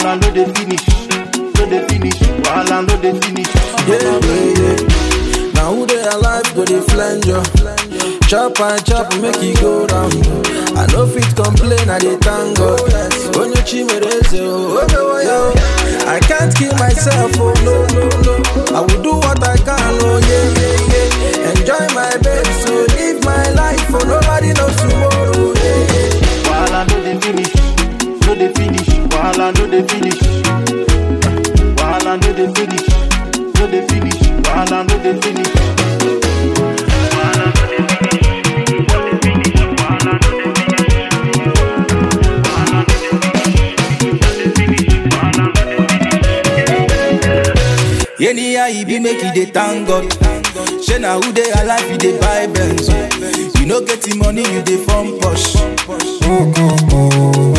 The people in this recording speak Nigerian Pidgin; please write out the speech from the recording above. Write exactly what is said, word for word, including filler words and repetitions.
Wahala no dey finish, no dey finish. Wahala no dey finish. Yeah, yeah, yeah. Now who they alive go dey flange you. Chop and chop make it go down. I no fit complain, I dey thank God. Onye chimereze, oh, oh, yo. I can't kill myself, oh no, no, no. I will do what I can, oh yeah, yeah, yeah. Enjoy my babe, so live my life, for nobody knows tomorrow, yeah, yeah. Wahala no dey finish, no dey finish. Wahala no dey finish. Wahala no dey finish, no dey finish. Wahala no dey finish. Anyhow he be make it dey thank God. Shey na who dey alive he dey buy Benz. You no get the money you dey form posh.